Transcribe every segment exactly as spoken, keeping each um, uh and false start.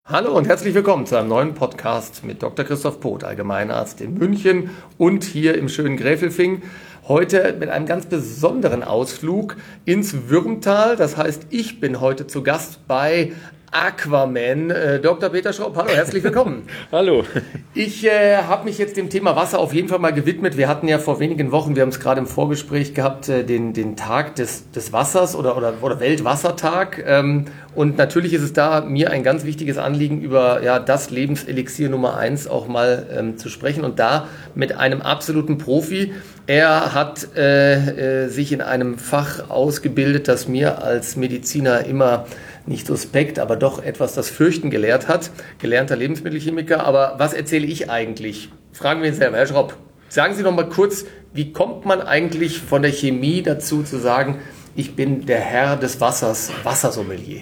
Hallo und herzlich willkommen zu einem neuen Podcast mit Doktor Christoph Poth, Allgemeinarzt in München und hier im schönen Gräfelfing. Heute mit einem ganz besonderen Ausflug ins Würmtal. Das heißt, ich bin heute zu Gast bei Aquaman. Äh, Doktor Peter Schropp, hallo, herzlich willkommen. Hallo. Ich äh, habe mich jetzt dem Thema Wasser auf jeden Fall mal gewidmet. Wir hatten ja vor wenigen Wochen, wir haben es gerade im Vorgespräch gehabt, äh, den, den Tag des, des Wassers oder, oder, oder Weltwassertag. Ähm, und natürlich ist es da mir ein ganz wichtiges Anliegen, über ja, das Lebenselixier Nummer eins auch mal ähm, zu sprechen. Und da mit einem absoluten Profi. Er hat äh, äh, sich in einem Fach ausgebildet, das mir als Mediziner immer nicht suspekt, aber doch etwas das Fürchten gelehrt hat. Gelernter Lebensmittelchemiker. Aber was erzähle ich eigentlich? Fragen wir ihn selber. Herr Schropp, sagen Sie noch mal kurz, wie kommt man eigentlich von der Chemie dazu zu sagen, ich bin der Herr des Wassers, Wassersommelier?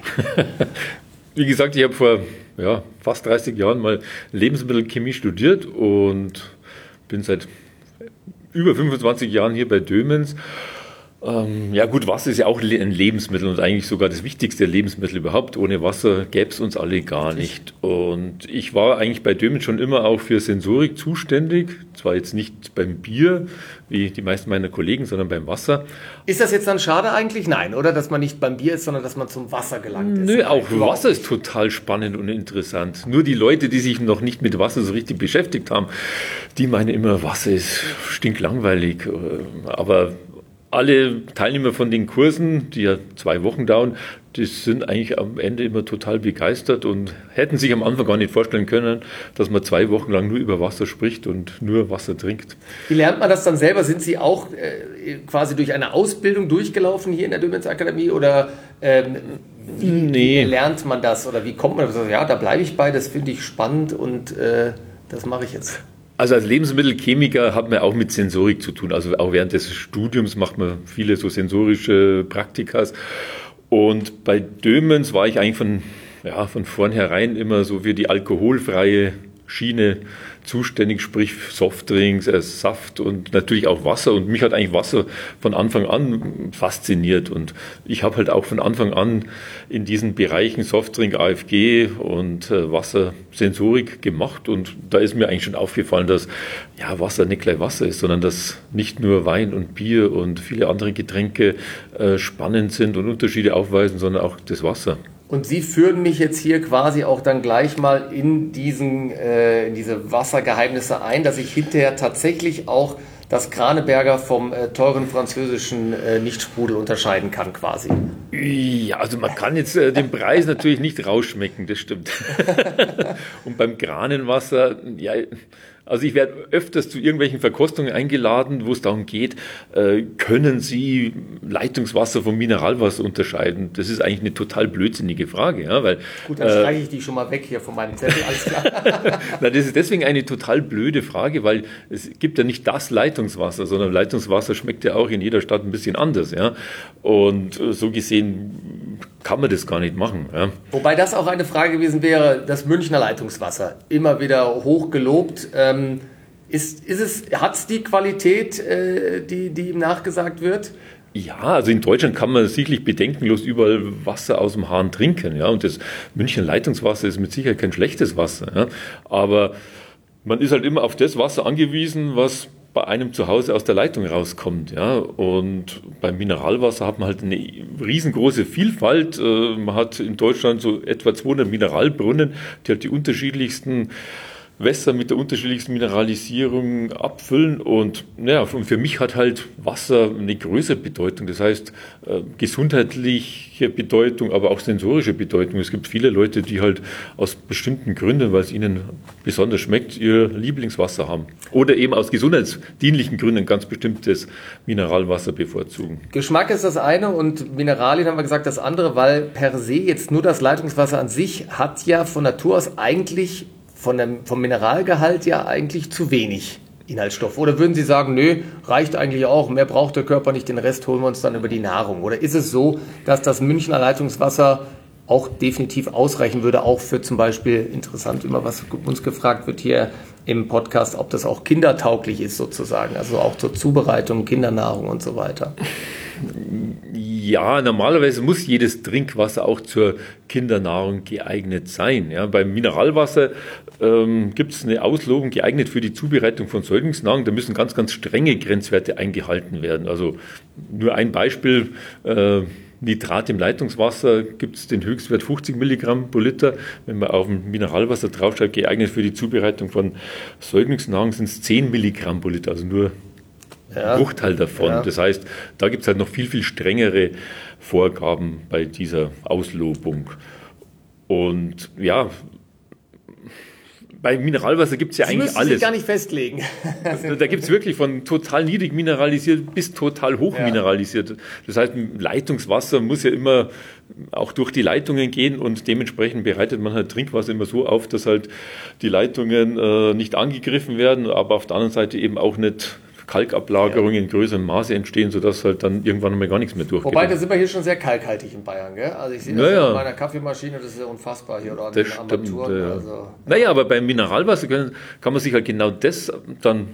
Wie gesagt, ich habe vor ja, fast dreißig Jahren mal Lebensmittelchemie studiert und bin seit über fünfundzwanzig Jahren hier bei Dömens. Ähm, ja gut, Wasser ist ja auch ein Lebensmittel und eigentlich sogar das wichtigste Lebensmittel überhaupt. Ohne Wasser gäbe es uns alle gar nicht. Und ich war eigentlich bei Dömens schon immer auch für Sensorik zuständig. Zwar jetzt nicht beim Bier, wie die meisten meiner Kollegen, sondern beim Wasser. Ist das jetzt dann schade eigentlich? Nein, oder? Dass man nicht beim Bier ist, sondern dass man zum Wasser gelangt ist. Nö, auch Wasser ist total spannend und interessant. Nur die Leute, die sich noch nicht mit Wasser so richtig beschäftigt haben, die meinen immer, Wasser ist stinklangweilig. Aber alle Teilnehmer von den Kursen, die ja zwei Wochen dauern, die sind eigentlich am Ende immer total begeistert und hätten sich am Anfang gar nicht vorstellen können, dass man zwei Wochen lang nur über Wasser spricht und nur Wasser trinkt. Wie lernt man das dann selber? Sind Sie auch äh, quasi durch eine Ausbildung durchgelaufen hier in der Dömens Akademie oder ähm, wie, nee. wie lernt man das oder wie kommt man das? Ja, da bleibe ich bei, das finde ich spannend und äh, das mache ich jetzt. Also als Lebensmittelchemiker hat man auch mit Sensorik zu tun. Also auch während des Studiums macht man viele so sensorische Praktikas. Und bei Dömens war ich eigentlich von, ja, von vornherein immer so für die alkoholfreie Schiene zuständig, sprich Softdrinks, äh, Saft und natürlich auch Wasser. Und mich hat eigentlich Wasser von Anfang an fasziniert. Und ich habe halt auch von Anfang an in diesen Bereichen Softdrink, A F G und äh, Wassersensorik gemacht. Und da ist mir eigentlich schon aufgefallen, dass ja, Wasser nicht gleich Wasser ist, sondern dass nicht nur Wein und Bier und viele andere Getränke äh, spannend sind und Unterschiede aufweisen, sondern auch das Wasser. Und Sie führen mich jetzt hier quasi auch dann gleich mal in, diesen, äh, in diese Wassergeheimnisse ein, dass ich hinterher tatsächlich auch das Kraneberger vom äh, teuren französischen äh, Nichtsprudel unterscheiden kann quasi. Ja, also man kann jetzt äh, den Preis natürlich nicht rausschmecken, das stimmt. Und beim Kranenwasser, ja, also ich werde öfters zu irgendwelchen Verkostungen eingeladen, wo es darum geht, äh, können Sie Leitungswasser vom Mineralwasser unterscheiden? Das ist eigentlich eine total blödsinnige Frage. Ja, weil, Gut, dann streiche ich die schon mal weg hier von meinem Zettel, alles klar. Na, das ist deswegen eine total blöde Frage, weil es gibt ja nicht das Leitungswasser, sondern Leitungswasser schmeckt ja auch in jeder Stadt ein bisschen anders. Ja? Und so gesehen kann man das gar nicht machen. Ja? Wobei das auch eine Frage gewesen wäre, das Münchner Leitungswasser, immer wieder hoch gelobt. Ähm, ist, ist es, hat es die Qualität, äh, die, die ihm nachgesagt wird? Ja, also in Deutschland kann man sicherlich bedenkenlos überall Wasser aus dem Hahn trinken. Ja? Und das Münchner Leitungswasser ist mit Sicherheit kein schlechtes Wasser. Ja? Aber man ist halt immer auf das Wasser angewiesen, was bei einem zu Hause aus der Leitung rauskommt. Ja? Und beim Mineralwasser hat man halt eine riesengroße Vielfalt. Man hat in Deutschland so etwa zweihundert Mineralbrunnen, die halt die unterschiedlichsten Wässer mit der unterschiedlichsten Mineralisierung abfüllen. Und ja, für mich hat halt Wasser eine größere Bedeutung. Das heißt, äh, gesundheitliche Bedeutung, aber auch sensorische Bedeutung. Es gibt viele Leute, die halt aus bestimmten Gründen, weil es ihnen besonders schmeckt, ihr Lieblingswasser haben. Oder eben aus gesundheitsdienlichen Gründen ganz bestimmtes Mineralwasser bevorzugen. Geschmack ist das eine und Mineralien haben wir gesagt das andere, weil per se jetzt nur das Leitungswasser an sich hat ja von Natur aus eigentlich Von dem, vom Mineralgehalt ja eigentlich zu wenig Inhaltsstoff. Oder würden Sie sagen, nö, reicht eigentlich auch, mehr braucht der Körper nicht, den Rest holen wir uns dann über die Nahrung? Oder ist es so, dass das Münchner Leitungswasser auch definitiv ausreichen würde, auch für zum Beispiel, interessant, immer was uns gefragt wird hier im Podcast, ob das auch kindertauglich ist sozusagen, also auch zur Zubereitung, Kindernahrung und so weiter? Ja, normalerweise muss jedes Trinkwasser auch zur Kindernahrung geeignet sein. Ja, beim Mineralwasser ähm, gibt es eine Auslobung geeignet für die Zubereitung von Säuglingsnahrung. Da müssen ganz, ganz strenge Grenzwerte eingehalten werden. Also nur ein Beispiel, äh, Nitrat im Leitungswasser gibt es den Höchstwert fünfzig Milligramm pro Liter. Wenn man auf dem Mineralwasser draufschreibt, geeignet für die Zubereitung von Säuglingsnahrung, sind es zehn Milligramm pro Liter, also nur Ja. ein Bruchteil davon. Ja. Das heißt, da gibt es halt noch viel, viel strengere Vorgaben bei dieser Auslobung. Und ja, bei Mineralwasser gibt es ja Sie eigentlich müssen alles. sich gar nicht festlegen. Da gibt es wirklich von total niedrig mineralisiert bis total hoch Ja. mineralisiert. Das heißt, Leitungswasser muss ja immer auch durch die Leitungen gehen und dementsprechend bereitet man halt Trinkwasser immer so auf, dass halt die Leitungen äh, nicht angegriffen werden, aber auf der anderen Seite eben auch nicht Kalkablagerungen in größerem Maße entstehen, sodass halt dann irgendwann mal gar nichts mehr durchgeht. Wobei, da sind wir hier schon sehr kalkhaltig in Bayern, gell? Also ich sehe das Naja. in meiner Kaffeemaschine, das ist ja unfassbar hier oder an Das den stimmt, Armaturen. ja. Also, Naja, aber beim Mineralwasser kann, kann man sich halt genau das dann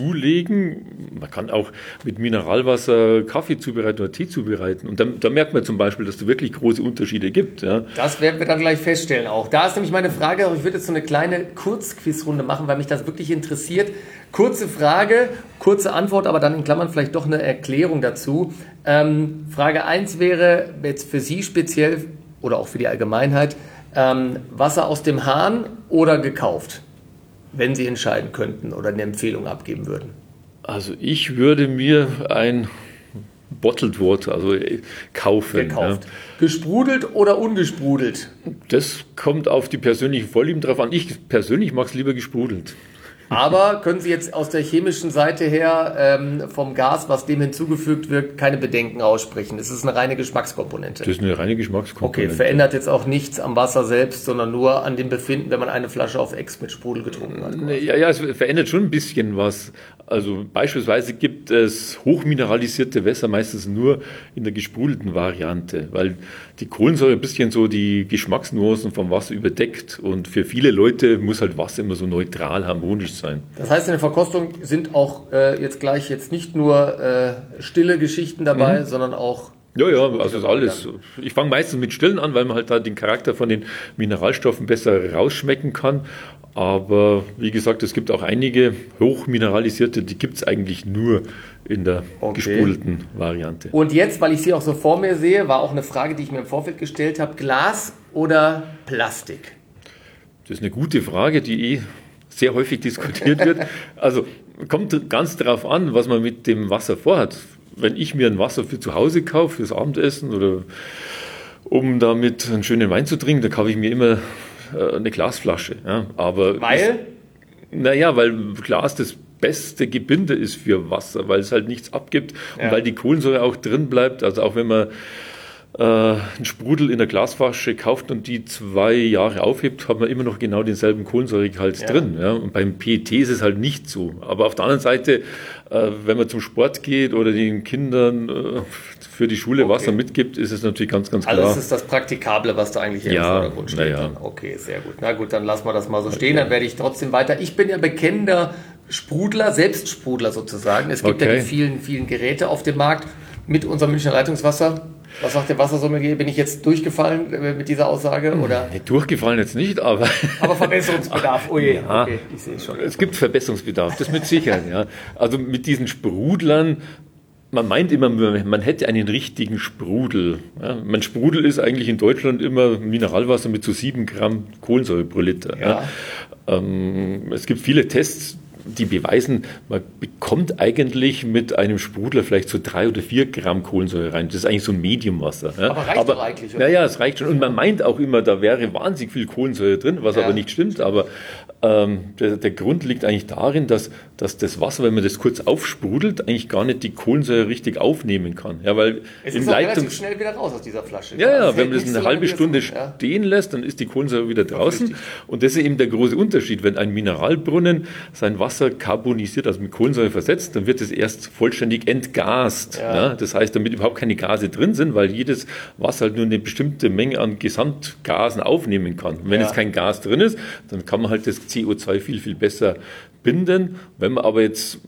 zulegen. Man kann auch mit Mineralwasser Kaffee zubereiten oder Tee zubereiten. Und dann, da merkt man zum Beispiel, dass es wirklich große Unterschiede gibt. Ja. das werden wir dann gleich feststellen auch. Da ist nämlich meine Frage, aber ich würde jetzt so eine kleine Kurzquizrunde machen, weil mich das wirklich interessiert. Kurze Frage, kurze Antwort, aber dann in Klammern vielleicht doch eine Erklärung dazu. Ähm, Frage eins wäre jetzt für Sie speziell oder auch für die Allgemeinheit, ähm, Wasser aus dem Hahn oder gekauft, wenn Sie entscheiden könnten oder eine Empfehlung abgeben würden? Also ich würde mir ein Bottled Water, also äh, kaufen. Gekauft. Gesprudelt oder ungesprudelt? Ja. Das kommt auf die persönlichen Vorlieben drauf an. Ich persönlich mag es lieber gesprudelt. Aber können Sie jetzt aus der chemischen Seite her ähm, vom Gas, was dem hinzugefügt wird, keine Bedenken aussprechen? Es ist eine reine Geschmackskomponente. Das ist eine reine Okay, Geschmackskomponente. verändert jetzt auch nichts am Wasser selbst, sondern nur an dem Befinden, wenn man eine Flasche auf Ex mit Sprudel getrunken hat. Ja, ja, es verändert schon ein bisschen was. Also beispielsweise gibt es hochmineralisierte Wässer meistens nur in der gesprudelten Variante, weil die Kohlensäure ein bisschen so die Geschmacksnuancen vom Wasser überdeckt und für viele Leute muss halt Wasser immer so neutral, harmonisch sein. Das heißt, in der Verkostung sind auch äh, jetzt gleich jetzt nicht nur äh, stille Geschichten dabei, Mhm. sondern auch... Ja, ja, also das ist alles. Ich fange meistens mit Stillen an, weil man halt da den Charakter von den Mineralstoffen besser rausschmecken kann. Aber wie gesagt, es gibt auch einige hochmineralisierte, die gibt es eigentlich nur in der Okay. gesprudelten Variante. Und jetzt, weil ich sie auch so vor mir sehe, war auch eine Frage, die ich mir im Vorfeld gestellt habe, Glas oder Plastik? Das ist eine gute Frage, die eh sehr häufig diskutiert wird. Also kommt ganz darauf an, was man mit dem Wasser vorhat. Wenn ich mir ein Wasser für zu Hause kaufe, fürs Abendessen oder um damit einen schönen Wein zu trinken, da kaufe ich mir immer äh, eine Glasflasche. Ja. Aber Weil? Naja, weil Glas das beste Gebinde ist für Wasser, weil es halt nichts abgibt Ja. und weil die Kohlensäure auch drin bleibt. Also auch wenn man äh, einen Sprudel in der Glasflasche kauft und die zwei Jahre aufhebt, hat man immer noch genau denselben Kohlensäuregehalt Ja. drin. Ja. Und beim P E T ist es halt nicht so. Aber auf der anderen Seite, äh, wenn man zum Sport geht oder den Kindern äh, für die Schule Okay. Wasser mitgibt, ist es natürlich ganz, ganz Also klar. es ist das Praktikable, was da eigentlich im Ja, Vordergrund steht. na ja. Dann. Okay, sehr gut. Na gut, dann lassen wir das mal so stehen, dann werde ich trotzdem weiter. Ich bin ja bekennender Sprudler, Selbstsprudler sozusagen. Es gibt ja Okay. die vielen, vielen Geräte auf dem Markt mit unserem Münchner Leitungswasser. Was sagt der Wassersommelier? Bin ich jetzt durchgefallen äh, mit dieser Aussage? Oder? Nee, durchgefallen jetzt nicht, aber Aber Verbesserungsbedarf. Oh je, Ja. okay, ich sehe es schon. es gibt Verbesserungsbedarf, das mit Sicherheit. Ja. Also mit diesen Sprudlern, man meint immer, man hätte einen richtigen Sprudel. Ja. Mein Sprudel ist eigentlich in Deutschland immer Mineralwasser mit so sieben Gramm Kohlensäure pro Liter. Ja. Ja. Ähm, es gibt viele Tests, die beweisen, man bekommt eigentlich mit einem Sprudler vielleicht so drei oder vier Gramm Kohlensäure rein. Das ist eigentlich so ein Mediumwasser. Ja. Aber reicht doch eigentlich, oder? Naja, es reicht schon. Und man meint auch immer, da wäre wahnsinnig viel Kohlensäure drin, was Ja. aber nicht stimmt. Aber ähm, der, der Grund liegt eigentlich darin, dass, dass das Wasser, wenn man das kurz aufsprudelt, eigentlich gar nicht die Kohlensäure richtig aufnehmen kann. Ja, weil Es im ist auch Leitung, relativ schnell wieder raus aus dieser Flasche. ja, ja, Es wenn hält man das nicht eine so lange, halbe wie es Stunde muss, ja. stehen lässt, dann ist die Kohlensäure wieder draußen. richtig. Und das ist eben der große Unterschied. Wenn ein Mineralbrunnen sein Wasser karbonisiert, also mit Kohlensäure versetzt, dann wird es erst vollständig entgast. Ja. Ja, das heißt, damit überhaupt keine Gase drin sind, weil jedes Wasser halt nur eine bestimmte Menge an Gesamtgasen aufnehmen kann. Und wenn Ja. jetzt kein Gas drin ist, dann kann man halt das C O zwei viel, viel besser binden. Wenn man aber jetzt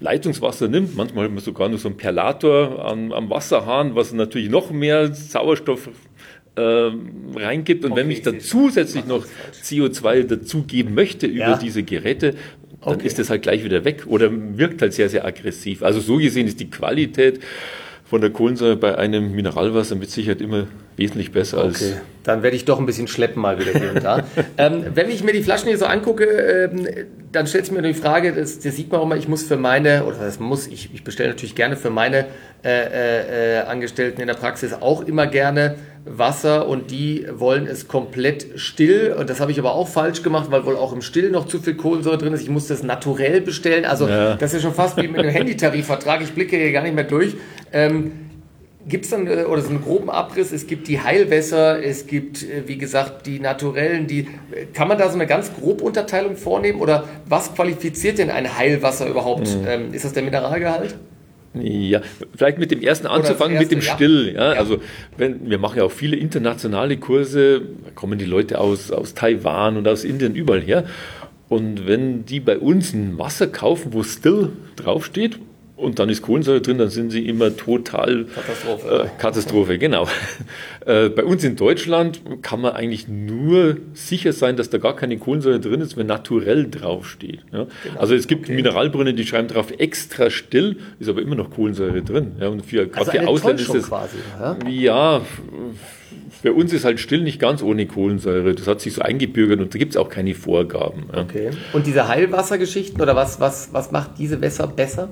Leitungswasser nimmt, manchmal hat man sogar noch so einen Perlator am, am Wasserhahn, was natürlich noch mehr Sauerstoff äh, reingibt. Und okay, wenn ich dann zusätzlich noch C O zwei dazugeben möchte über ja. diese Geräte, dann okay. ist das halt gleich wieder weg oder wirkt halt sehr, sehr aggressiv. Also so gesehen ist die Qualität von der Kohlensäure bei einem Mineralwasser mit Sicherheit immer wesentlich besser okay. als... Dann werde ich doch ein bisschen schleppen mal wieder hier und da. ähm, wenn ich mir die Flaschen hier so angucke, ähm, dann stellt sich mir die Frage, das, das sieht man auch mal, ich muss für meine, oder das muss, ich, ich bestelle natürlich gerne für meine äh, äh, Angestellten in der Praxis auch immer gerne Wasser und die wollen es komplett still und das habe ich aber auch falsch gemacht, weil wohl auch im Still noch zu viel Kohlensäure drin ist. Ich muss das naturell bestellen, also ja. das ist schon fast wie mit einem Handytarifvertrag, ich blicke hier gar nicht mehr durch. Ähm, gibt es dann, oder so einen groben Abriss, es gibt die Heilwässer, es gibt, wie gesagt, die naturellen, die, kann man da so eine ganz grobe Unterteilung vornehmen oder was qualifiziert denn ein Heilwasser überhaupt? Mhm. Ähm, ist das der Mineralgehalt? Ja, vielleicht mit dem ersten anzufangen, erste, mit dem ja. Still. Ja, ja. Also wenn, wir machen ja auch viele internationale Kurse, da kommen die Leute aus, aus Taiwan und aus Indien überall her. Und wenn die bei uns ein Wasser kaufen, wo Still draufsteht, und dann ist Kohlensäure drin, dann sind sie immer total Katastrophe. Äh, Katastrophe, genau. Äh, bei uns in Deutschland kann man eigentlich nur sicher sein, dass da gar keine Kohlensäure drin ist, wenn naturell draufsteht. Ja? Genau. Also es gibt okay. Mineralbrunnen, die schreiben drauf extra still, ist aber immer noch Kohlensäure drin. Ja? Und für, also für Ausländer ist das quasi, ja? ja, für uns ist halt still nicht ganz ohne Kohlensäure. Das hat sich so eingebürgert und da gibt es auch keine Vorgaben. Ja? Okay. Und diese Heilwassergeschichten oder was, was, was macht diese Wässer besser?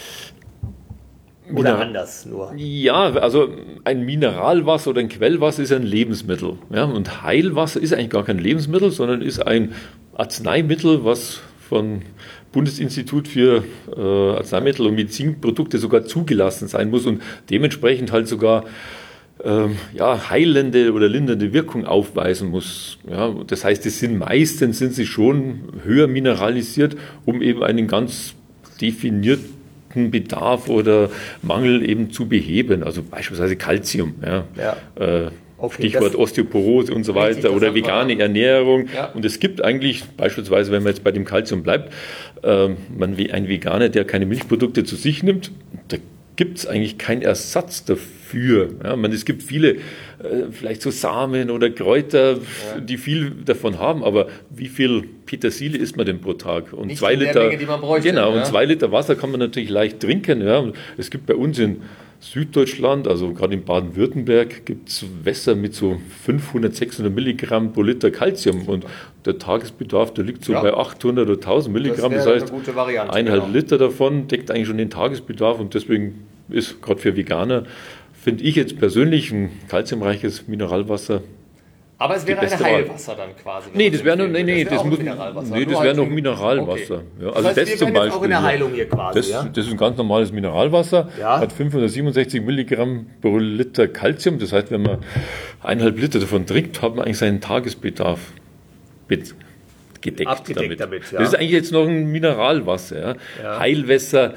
Oder Miner- anders nur? Ja, also ein Mineralwasser oder ein Quellwasser ist ein Lebensmittel. Ja? Und Heilwasser ist eigentlich gar kein Lebensmittel, sondern ist ein Arzneimittel, was von Bundesinstitut für äh, Arzneimittel und Medizinprodukte sogar zugelassen sein muss und dementsprechend halt sogar ähm, ja, heilende oder lindernde Wirkung aufweisen muss. Ja? Das heißt, es sind meistens sind sie schon höher mineralisiert, um eben einen ganz definierten Bedarf oder Mangel eben zu beheben, also beispielsweise Calcium, ja. Ja. Äh, okay, Stichwort Osteoporose und so weiter oder vegane Ernährung. Ja. Und es gibt eigentlich beispielsweise, wenn man jetzt bei dem Calcium bleibt, äh, man wie ein Veganer, der keine Milchprodukte zu sich nimmt, da gibt es eigentlich keinen Ersatz dafür. Ja, man, es gibt viele, äh, vielleicht so Samen oder Kräuter, ja. die viel davon haben, aber wie viel Petersilie isst man denn pro Tag? Und Nicht zwei in der Liter, Menge, die man bräuchte, genau, ja. und zwei Liter Wasser kann man natürlich leicht trinken. Ja. Es gibt bei uns in Süddeutschland, also gerade in Baden-Württemberg, gibt es Wässer mit so fünfhundert, sechshundert Milligramm pro Liter Calcium und der Tagesbedarf, der liegt so ja. bei achthundert oder tausend Milligramm. Das, das heißt, eine gute Variante, eineinhalb genau. Liter davon deckt eigentlich schon den Tagesbedarf und deswegen ist gerade für Veganer, finde ich jetzt persönlich ein calciumreiches Mineralwasser. Aber es wäre ein Heilwasser dann quasi. Nee, das wäre noch, nee, nee, das, das muss, Mineralwasser. nee, das wäre noch Mineralwasser. Okay. Ja, also das heißt, das wir zum Beispiel. Jetzt auch in der Heilung hier quasi. Das, ja? das ist ein ganz normales Mineralwasser, ja. hat fünfhundertsiebenundsechzig Milligramm pro Liter Calcium. Das heißt, wenn man eineinhalb Liter davon trinkt, hat man eigentlich seinen Tagesbedarf mit gedeckt Abgedeckt damit. damit ja. Das ist eigentlich jetzt noch ein Mineralwasser. Ja. Ja. Heilwässer.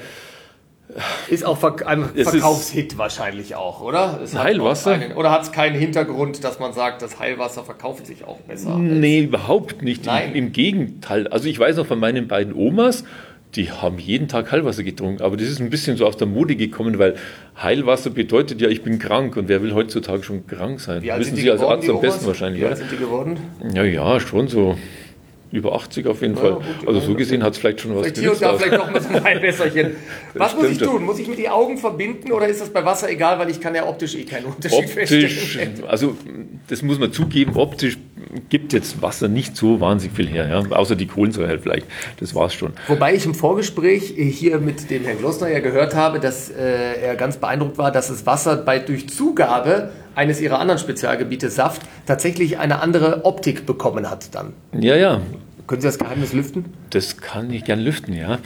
Ist auch ein Verkaufshit wahrscheinlich auch, oder? Es Heilwasser? Einen, oder hat es keinen Hintergrund, dass man sagt, das Heilwasser verkauft sich auch besser? Nee, überhaupt nicht. Nein. Im, Im Gegenteil. Also ich weiß noch von meinen beiden Omas, die haben jeden Tag Heilwasser getrunken. Aber das ist ein bisschen so aus der Mode gekommen, weil Heilwasser bedeutet ja, ich bin krank. Und wer will heutzutage schon krank sein? Wie alt Wissen sind die Sie als geworden, Arzt am besten wahrscheinlich. Wie alt sind die geworden? Ja, ja, schon so. Über achtzig auf jeden ja, Fall. Gut, also so gesehen hat es vielleicht schon was vielleicht hier und da vielleicht noch mal so ein Heilwässerchen. Was muss ich tun? Muss ich mir die Augen verbinden oder ist das bei Wasser egal, weil ich kann ja optisch eh keinen Unterschied optisch, feststellen? Also das muss man zugeben, optisch gibt jetzt Wasser nicht so wahnsinnig viel her, ja? Außer die Kohlensäure halt vielleicht. Das war's schon. Wobei ich im Vorgespräch hier mit dem Herrn Glossner ja gehört habe, dass äh, er ganz beeindruckt war, dass das Wasser bei durch Zugabe eines ihrer anderen Spezialgebiete, Saft, tatsächlich eine andere Optik bekommen hat dann. Ja, ja. Können Sie das Geheimnis lüften? Das kann ich gern lüften, ja.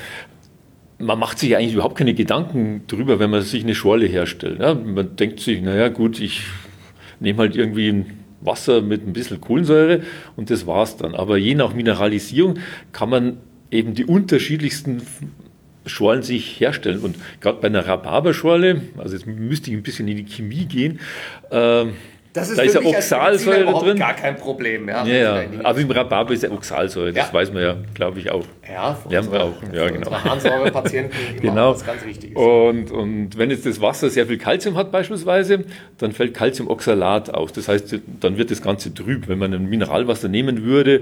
Man macht sich eigentlich überhaupt keine Gedanken drüber, wenn man sich eine Schorle herstellt. Ja, man denkt sich, naja gut, ich nehme halt irgendwie ein Wasser mit ein bisschen Kohlensäure und das war's dann. Aber je nach Mineralisierung kann man eben die unterschiedlichsten Schorlen sich herstellen. Und gerade bei einer Rhabarberschorle, also jetzt müsste ich ein bisschen in die Chemie gehen, äh, Das ist da ist ja für mich als Oxalsäure Mediziner überhaupt drin. gar kein Problem. Ja, Ja, ja. Aber im Rhabarber ist ja Oxalsäure, das Ja. weiß man ja, glaube ich, auch. Ja, für Lernen wir unsere, auch. Ja, für genau. unsere Harnsäurepatienten immer Genau. was ganz Wichtiges. Und, und wenn jetzt das Wasser sehr viel Kalzium hat beispielsweise, dann fällt Calciumoxalat aus. Das heißt, dann wird das Ganze trüb. Wenn man ein Mineralwasser nehmen würde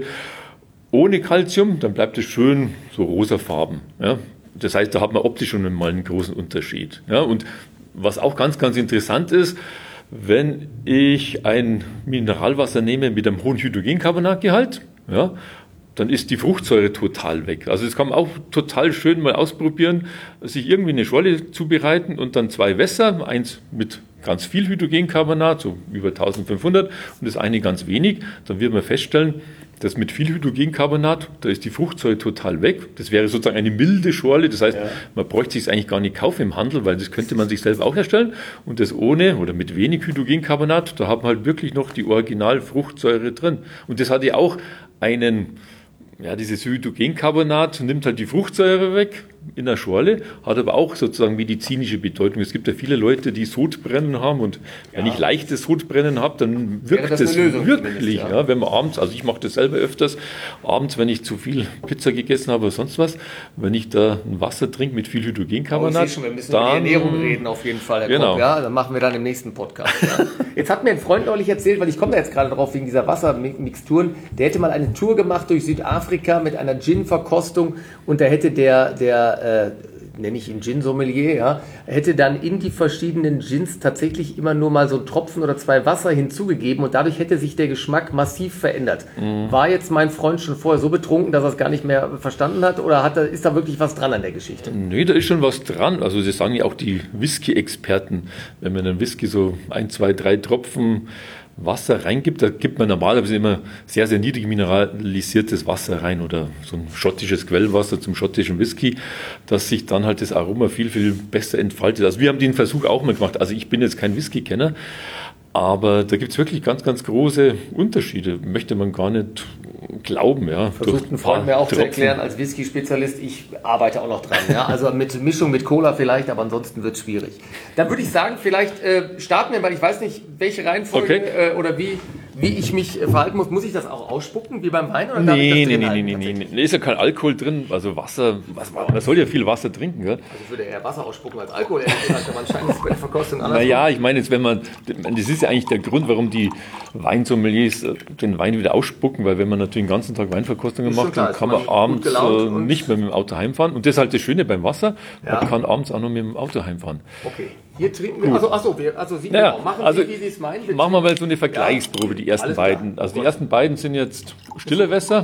ohne Calcium, dann bleibt es schön so rosafarben. Ja? Das heißt, da hat man optisch schon mal einen großen Unterschied. Ja? Und was auch ganz, ganz interessant ist, wenn ich ein Mineralwasser nehme mit einem hohen Hydrogencarbonatgehalt, ja, dann ist die Fruchtsäure total weg. Also das kann man auch total schön mal ausprobieren, sich irgendwie eine Schorle zubereiten und dann zwei Wässer, eins mit ganz viel Hydrogencarbonat, so über eintausendfünfhundert und das eine ganz wenig, dann wird man feststellen, dass mit viel Hydrogencarbonat, da ist die Fruchtsäure total weg. Das wäre sozusagen eine milde Schorle, das heißt, ja. man bräuchte es sich eigentlich gar nicht kaufen im Handel, weil das könnte man sich selber auch herstellen. Und das ohne oder mit wenig Hydrogencarbonat, da hat man halt wirklich noch die Originalfruchtsäure drin. Und das hat ja auch einen, ja, dieses Hydrogencarbonat nimmt halt die Fruchtsäure weg in der Schorle, hat aber auch sozusagen medizinische Bedeutung. Es gibt ja viele Leute, die Sodbrennen haben und ja. wenn ich leichtes Sodbrennen habe, dann wirkt das, das wirklich. Ja. Ja, wenn man abends, also ich mache das selber öfters, abends, wenn ich zu viel Pizza gegessen habe oder sonst was, wenn ich da ein Wasser trinke mit viel Hydrogencarbonat, oh, ich sehe schon, wir müssen dann, über die Ernährung reden auf jeden Fall, Herr genau. Kopp, ja, dann machen wir dann im nächsten Podcast. Ja. Jetzt hat mir ein Freund neulich erzählt, weil ich komme da jetzt gerade drauf wegen dieser Wassermixturen, der hätte mal eine Tour gemacht durch Südafrika mit einer Gin-Verkostung und da hätte der, der äh, nenne ich ihn Gin-Sommelier, ja, hätte dann in die verschiedenen Gins tatsächlich immer nur mal so einen Tropfen oder zwei Wasser hinzugegeben und dadurch hätte sich der Geschmack massiv verändert. Mhm. War jetzt mein Freund schon vorher so betrunken, dass er es gar nicht mehr verstanden hat oder hat da, ist da wirklich was dran an der Geschichte? Nee, da ist schon was dran. Also das sagen ja auch die Whisky-Experten. Wenn man einen Whisky so ein, zwei, drei Tropfen Wasser reingibt, da gibt man normalerweise immer sehr, sehr niedrig mineralisiertes Wasser rein oder so ein schottisches Quellwasser zum schottischen Whisky, dass sich dann halt das Aroma viel, viel besser entfaltet. Also wir haben den Versuch auch mal gemacht. Also ich bin jetzt kein Whisky-Kenner, aber da gibt es wirklich ganz, ganz große Unterschiede. Möchte man gar nicht glauben. Ja, versucht ein Freund mir auch Tropfen. zu erklären, als Whisky-Spezialist, ich arbeite auch noch dran. Ja? Also mit Mischung mit Cola vielleicht, aber ansonsten wird es schwierig. Dann würde ich sagen, vielleicht äh, starten wir, weil ich weiß nicht, welche Reihenfolge okay. äh, oder wie, wie ich mich äh, verhalten muss. Muss ich das auch ausspucken, wie beim Wein? Oder nee, darf ich das nee, drin nee, halten, nee, nee, nee, nee. Ist ja kein Alkohol drin, also Wasser, was, man soll ja viel Wasser trinken. Gell? Also ich würde eher Wasser ausspucken als Alkohol, ehrlich gesagt, aber anscheinend ist bei der Verkostung anders. Naja, ich meine jetzt, wenn man, das ist ja eigentlich der Grund, warum die Weinsommeliers den Wein wieder ausspucken, weil wenn man natürlich den ganzen Tag Weinverkostungen macht, dann kann man abends äh, nicht mehr mit dem Auto heimfahren. Und das ist halt das Schöne beim Wasser, ja. man kann abends auch noch mit dem Auto heimfahren. Okay, hier trinken wir, also, achso, wir, also Sie ja, genau, machen also, Sie, wie Sie es meinen. Wir machen wir mal so eine Vergleichsprobe, die ersten beiden. Also die ersten beiden sind jetzt stille Wässer.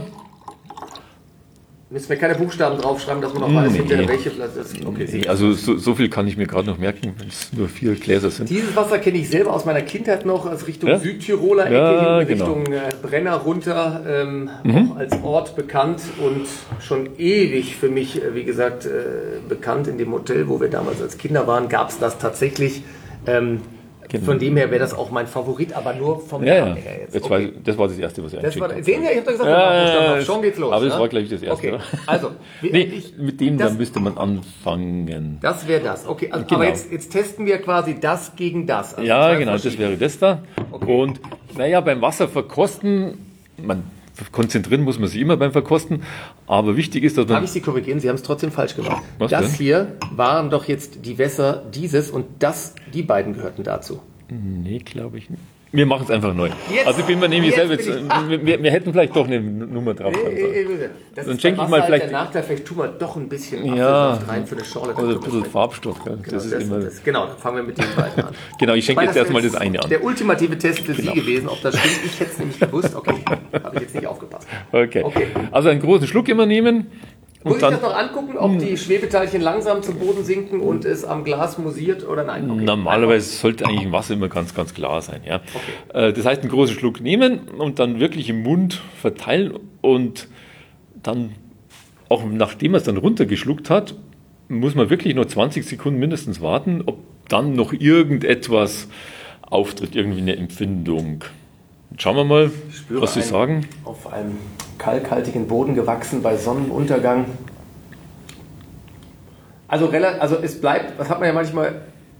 Müssen wir keine Buchstaben draufschreiben, dass man noch weiß, nee, hinter welche Platz ist. Okay, nee, also so, so viel kann ich mir gerade noch merken, wenn es nur vier Gläser sind. Dieses Wasser kenne ich selber aus meiner Kindheit noch, als Richtung ja? Südtiroler Ecke, ja, hin, genau. Richtung äh, Brenner runter, ähm, mhm. auch als Ort bekannt und schon ewig für mich, äh, wie gesagt, äh, bekannt. In dem Hotel, wo wir damals als Kinder waren, gab es das tatsächlich. Ähm, Genau. Von dem her wäre das auch mein Favorit, aber nur vom ja, Namen ja. her jetzt. Das, okay. war, das war das Erste, was ich das war, habe. Sehen Sie, ich habe doch gesagt, ja, schon geht's los. Aber das ne? war, glaube ich, das Erste. Okay, also. nee, ich, mit dem das, dann müsste man anfangen. Das wäre das, okay. Also, genau. Aber jetzt, jetzt testen wir quasi das gegen das. Also ja, genau, das wäre das da. Okay. Und naja, beim Wasser verkosten, man konzentrieren muss man sich immer beim Verkosten, aber wichtig ist, dass man... Darf ich Sie korrigieren? Sie haben es trotzdem falsch gemacht. Was das denn? hier waren doch jetzt die Wässer dieses und das, die beiden gehörten dazu. Nee, glaube ich nicht. Wir machen es einfach neu. Jetzt, also ich bin mir nämlich selber jetzt, ich, wir, wir hätten vielleicht doch eine Nummer drauf. Äh, das Dann ist schenke ich mal vielleicht... Der Nachteil, vielleicht tun wir doch ein bisschen ja, Apfelsaft rein für eine Schorle. Also ein bisschen Farbstoff. Gell? Genau, das ist das, immer das, genau, dann fangen wir mit dem beiden an. Genau, ich schenke jetzt erstmal das eine an. Der ultimative Test für genau. Sie gewesen, ob das stimmt. Ich hätte es nämlich gewusst. Okay, habe ich jetzt nicht aufgepasst. Okay. okay. Also einen großen Schluck immer nehmen. Muss ich dann, das noch angucken, ob die Schwebeteilchen langsam zum Boden sinken und es am Glas musiert oder nein? Okay. Normalerweise sollte eigentlich im Wasser immer ganz, ganz klar sein. Ja. Okay. Das heißt, einen großen Schluck nehmen und dann wirklich im Mund verteilen und dann, auch nachdem man es dann runtergeschluckt hat, muss man wirklich noch zwanzig Sekunden mindestens warten, ob dann noch irgendetwas auftritt, irgendwie eine Empfindung. Schauen wir mal, was Sie sagen. Auf einem kalkhaltigen Boden gewachsen bei Sonnenuntergang. Also, also es bleibt, das hat man ja manchmal,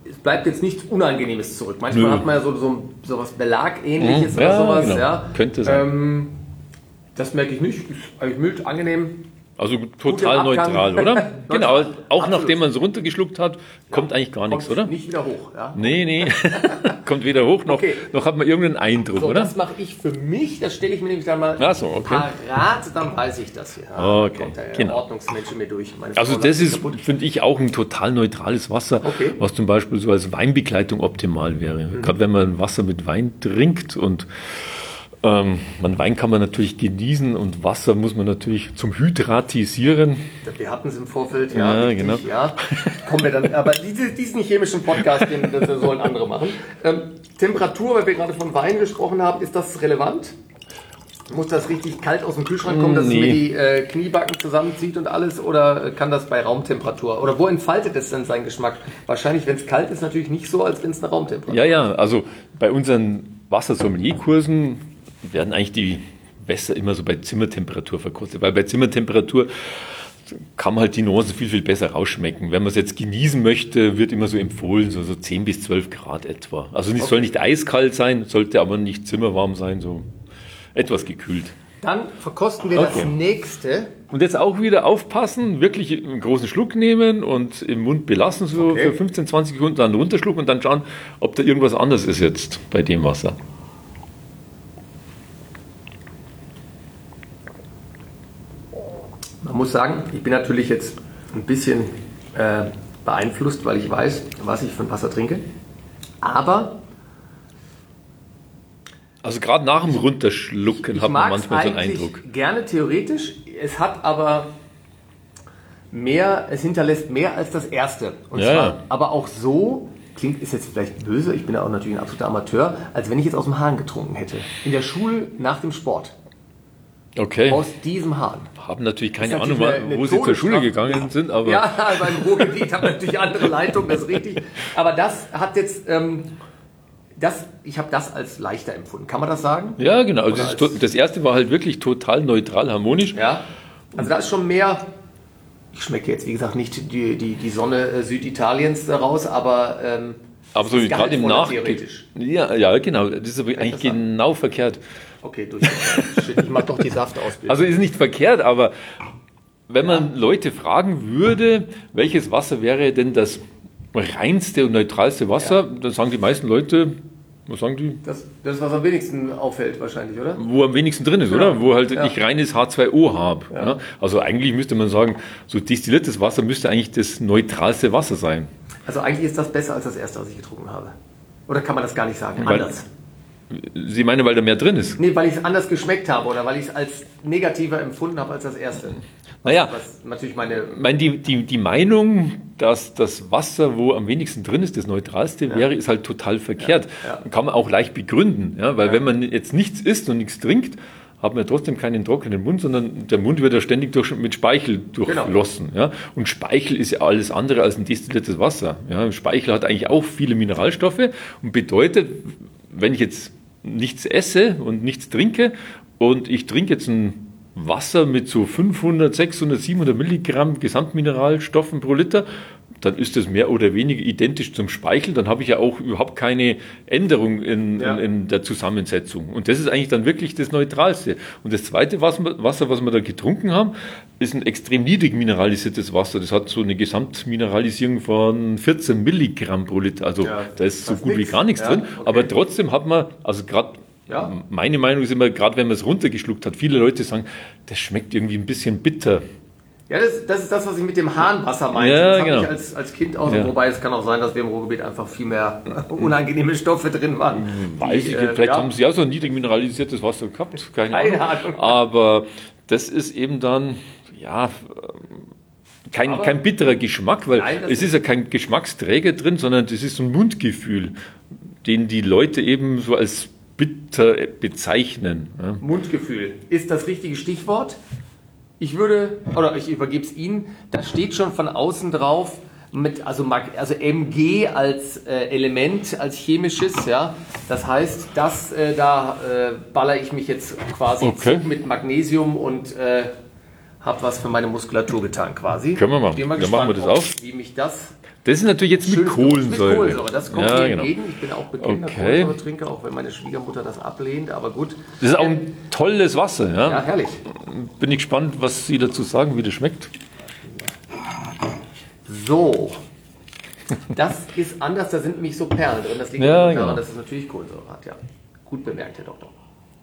es bleibt jetzt nichts Unangenehmes zurück. Manchmal Nö. hat man ja so, so, so was Belagähnliches Mhm. oder Ja, sowas. genau. Ja. Könnte sein. Ähm, das merke ich nicht. Ist eigentlich mild, angenehm. Also total Gut im Abgang. neutral, oder? Genau, auch Absolut. nachdem man es runtergeschluckt hat, kommt eigentlich gar nichts, Kommt oder? nicht wieder hoch. Ja. Nee, nee, kommt weder hoch, noch, Okay. noch hat man irgendeinen Eindruck, So, oder? das mache ich für mich, das stelle ich mir nämlich dann mal Ach so, okay. parat, dann weiß ich das hier. Ja, Okay, kommt der genau. Ordnungsmensch in mir durch. Meine Also Frau das lacht ist, kaputt. finde ich, auch ein total neutrales Wasser, Okay. was zum Beispiel so als Weinbegleitung optimal wäre. Mhm. Gerade wenn man Wasser mit Wein trinkt und ähm, man, Wein kann man natürlich genießen und Wasser muss man natürlich zum Hydratisieren. Wir hatten es im Vorfeld, ja, Ja, richtig, genau. ja. Kommen wir dann, aber diese, diesen chemischen Podcast, den das sollen andere machen. Ähm, Temperatur, weil wir gerade von Wein gesprochen haben, ist das relevant? Muss das richtig kalt aus dem Kühlschrank kommen, dass Nee. es mir die äh, Kniebacken zusammenzieht und alles? Oder kann das bei Raumtemperatur? Oder wo entfaltet es denn seinen Geschmack? Wahrscheinlich, wenn es kalt ist, natürlich nicht so, als wenn es eine Raumtemperatur Ja, ja, also bei unseren Wassersommelier-Kursen werden eigentlich die Wässer immer so bei Zimmertemperatur verkostet, weil bei Zimmertemperatur kann man halt die Nuancen viel, viel besser rausschmecken. Wenn man es jetzt genießen möchte, wird immer so empfohlen, so, so zehn bis zwölf Grad etwa. Also es Okay. soll nicht eiskalt sein, sollte aber nicht zimmerwarm sein, so etwas gekühlt. Dann verkosten wir das Okay. nächste. Und jetzt auch wieder aufpassen, wirklich einen großen Schluck nehmen und im Mund belassen, so Okay. für fünfzehn, zwanzig Sekunden, dann runterschlucken und dann schauen, ob da irgendwas anderes ist jetzt bei dem Wasser. Man muss sagen, ich bin natürlich jetzt ein bisschen äh, beeinflusst, weil ich weiß, was ich für ein Wasser trinke. Aber Also gerade nach dem Runterschlucken ich hat man mag es manchmal so einen eigentlich Eindruck. gerne theoretisch. Es hat aber mehr, es hinterlässt mehr als das erste. Und Ja, zwar ja. aber auch so, klingt ist jetzt vielleicht böse, ich bin ja auch natürlich ein absoluter Amateur, als wenn ich jetzt aus dem Hahn getrunken hätte. In der Schule nach dem Sport. Okay. Aus diesem Hahn. Haben natürlich keine Das ist Ahnung, natürlich eine- wo eine sie zur Schule Todesstrafe. gegangen sind, aber Ja, beim Ruhrgebiet haben wir natürlich andere Leitungen, das ist richtig. Aber das hat jetzt, ähm, das, ich habe das als leichter empfunden. Kann man das sagen? ja, genau. Also Oder das, ist als- to- das erste war halt wirklich total neutral, harmonisch. Ja. Also da ist schon mehr, ich schmecke jetzt, wie gesagt, nicht die, die, die Sonne äh, Süditaliens daraus, aber ähm, Aber so es ist gerade im gehaltvoller Nach... theoretisch. Ja, ja, genau. Das ist aber eigentlich das sagen? genau verkehrt. Okay, durch. Shit, ich mache doch die Saftausbildung. Also ist nicht verkehrt, aber wenn man Leute fragen würde, welches Wasser wäre denn das reinste und neutralste Wasser, dann sagen die meisten Leute, was sagen die? das, das ist, was am wenigsten auffällt wahrscheinlich, oder? Wo am wenigsten drin ist, Genau. oder? Wo halt Ja. ich reines H zwei O habe. Ja. Ja. Also eigentlich müsste man sagen, so destilliertes Wasser müsste eigentlich das neutralste Wasser sein. Also eigentlich ist das besser als das erste, was ich getrunken habe. Oder kann man das gar nicht sagen? Weil- Anders. Sie meinen, weil da mehr drin ist? Nee, weil ich es anders geschmeckt habe oder weil ich es als negativer empfunden habe als das erste. Naja, Was natürlich meine. ich meine, die, die, die Meinung, dass das Wasser, wo am wenigsten drin ist, das neutralste wäre, ist halt total verkehrt. Ja, ja. Kann man auch leicht begründen. Ja? Weil Ja. wenn man jetzt nichts isst und nichts trinkt, hat man ja trotzdem keinen trockenen Mund, sondern der Mund wird ja ständig durch, mit Speichel durchflossen. Ja? Und Speichel ist ja alles andere als ein destilliertes Wasser. Ja? Speichel hat eigentlich auch viele Mineralstoffe und bedeutet, wenn ich jetzt nichts esse und nichts trinke und ich trinke jetzt ein Wasser mit so fünfhundert, sechshundert, siebenhundert Milligramm Gesamtmineralstoffen pro Liter, dann ist das mehr oder weniger identisch zum Speichel. Dann habe ich ja auch überhaupt keine Änderung in, Ja. in, in der Zusammensetzung. Und das ist eigentlich dann wirklich das Neutralste. Und das zweite Wasser, Wasser, was wir da getrunken haben, ist ein extrem niedrig mineralisiertes Wasser. Das hat so eine Gesamtmineralisierung von vierzehn Milligramm pro Liter. Also Ja, da ist so fast gut wie nix. gar nichts Ja, drin. okay. Aber trotzdem hat man, also gerade Ja. meine Meinung ist immer, gerade wenn man es runtergeschluckt hat, viele Leute sagen, das schmeckt irgendwie ein bisschen bitter. Ja, das, das ist das, was ich mit dem Hahnwasser meinte. Ja, das habe genau. ich als, als Kind auch. Ja. Wobei es kann auch sein, dass wir im Ruhrgebiet einfach viel mehr unangenehme Stoffe drin waren. Weiß Die, ich, äh, vielleicht ja. haben sie auch so ein niedrig mineralisiertes Wasser gehabt, keine, Keine Ahnung. Ahnung. Aber das ist eben dann, ja, kein, Aber- kein bitterer Geschmack, weil Nein, das es ist ja kein Geschmacksträger drin, sondern das ist so ein Mundgefühl, den die Leute eben so als bitter bezeichnen. Ja. Mundgefühl ist das richtige Stichwort. Ich würde, oder ich übergebe es Ihnen, da steht schon von außen drauf, mit, also, Mag- also M G als äh, Element, als chemisches, ja. Das heißt, das, äh, da äh, baller ich mich jetzt quasi Okay. zu mit Magnesium und äh, habe was für meine Muskulatur getan quasi. Können wir machen. Bin mal Dann machen wir das auf. Wie mich das Das ist natürlich jetzt mit Kohlensäure. Mit Kohlensäure, das kommt ja, mir genau. entgegen. Ich bin auch bekennender Okay. Kohlensäure-Trinker, auch wenn meine Schwiegermutter das ablehnt, aber gut. Das ist auch ein tolles Wasser. Ja? Ja, herrlich. Bin ich gespannt, was Sie dazu sagen, wie das schmeckt. So. Das ist anders, da sind nämlich so Perlen drin. Das liegt Ja, daran, genau. dass es natürlich Kohlensäure hat. Ja. Gut bemerkt, Herr Doktor.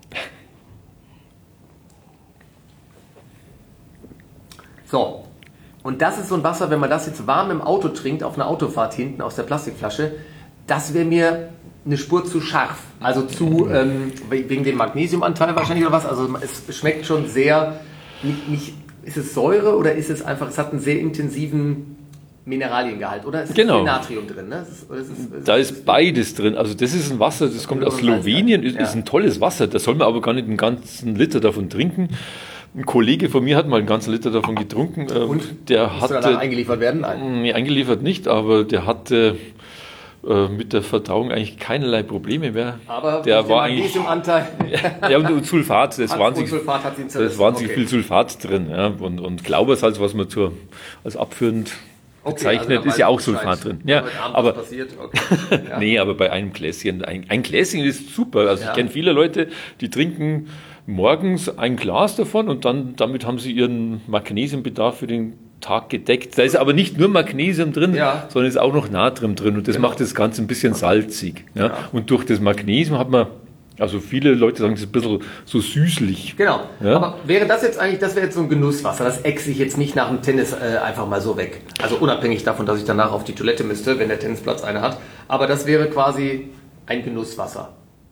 So. Und das ist so ein Wasser, wenn man das jetzt warm im Auto trinkt, auf einer Autofahrt hinten aus der Plastikflasche, das wäre mir eine Spur zu scharf. Also zu, ähm, wegen dem Magnesiumanteil wahrscheinlich oder was. Also es schmeckt schon sehr, nicht, nicht, ist es Säure oder ist es einfach, es hat einen sehr intensiven Mineraliengehalt, oder? Es ist Genau. viel Natrium drin, ne? Es ist, oder es ist, es Da ist beides drin. Also das ist ein Wasser, das kommt aus Slowenien, ist, Ja. ist ein tolles Wasser. Da soll man aber gar nicht einen ganzen Liter davon trinken. Ein Kollege von mir hat mal einen ganzen Liter davon getrunken. äh, Und? Der Muss hatte, danach eingeliefert werden? Nein. nee, eingeliefert nicht, aber der hatte äh, mit der Verdauung eigentlich keinerlei Probleme mehr. Aber der mit war dem eigentlich Magnesiumanteil. ja, und Sulfat, das Hat- wahnsinnig, Sulfat hat ihn das zerrissen. wahnsinnig Okay. viel Sulfat drin. Ja. Und, und Glaubersalz, was man zur, als abführend Okay, bezeichnet, also da ist ja weiß auch ich Sulfat Bescheid. drin. Ja, Wenn heute Abend aber was passiert, okay. Ja. nee, aber bei einem Gläschen, ein, ein Gläschen ist super. Also Ja. ich kenne viele Leute, die trinken morgens ein Glas davon und dann damit haben sie ihren Magnesiumbedarf für den Tag gedeckt. Da ist aber nicht nur Magnesium drin, Ja. sondern ist auch noch Natrium drin und das Genau. macht das Ganze ein bisschen salzig. Ja. Ja. Und durch das Magnesium hat man, also viele Leute sagen, es ist ein bisschen so süßlich. Genau. Ja? Aber wäre das jetzt eigentlich, das wäre jetzt so ein Genusswasser, das exe ich jetzt nicht nach dem Tennis äh, einfach mal so weg. Also unabhängig davon, dass ich danach auf die Toilette müsste, wenn der Tennisplatz eine hat. Aber das wäre quasi ein Genusswasser.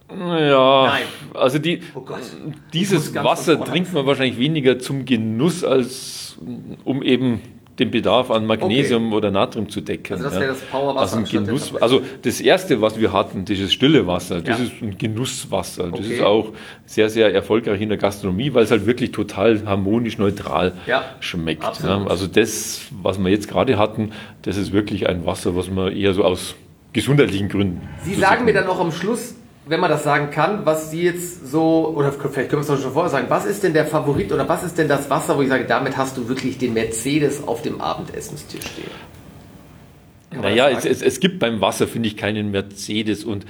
Ja, Nein. also die, Oh Gott. Ich muss dieses ganz Wasser von vorne trinkt man wahrscheinlich weniger zum Genuss, als um eben den Bedarf an Magnesium oder Natrium zu decken. Also das ja. wäre das Powerwasser Also, ein anstatt der Genuss, Tablette. also das erste, was wir hatten, dieses stille Wasser, das Ja. ist ein Genusswasser. Das Okay. ist auch sehr, sehr erfolgreich in der Gastronomie, weil es halt wirklich total harmonisch, neutral Ja, schmeckt. absolut. Ja. Also das, was wir jetzt gerade hatten, das ist wirklich ein Wasser, was man eher so aus gesundheitlichen Gründen. Sie zu sagen sich mir dann auch am Schluss, wenn man das sagen kann, was Sie jetzt so, oder vielleicht können wir es doch schon vorher sagen, was ist denn der Favorit oder was ist denn das Wasser, wo ich sage, damit hast du wirklich den Mercedes auf dem Abendessenstisch stehen? Kann man Naja, das es, sagen? es, es gibt beim Wasser, finde ich, keinen Mercedes und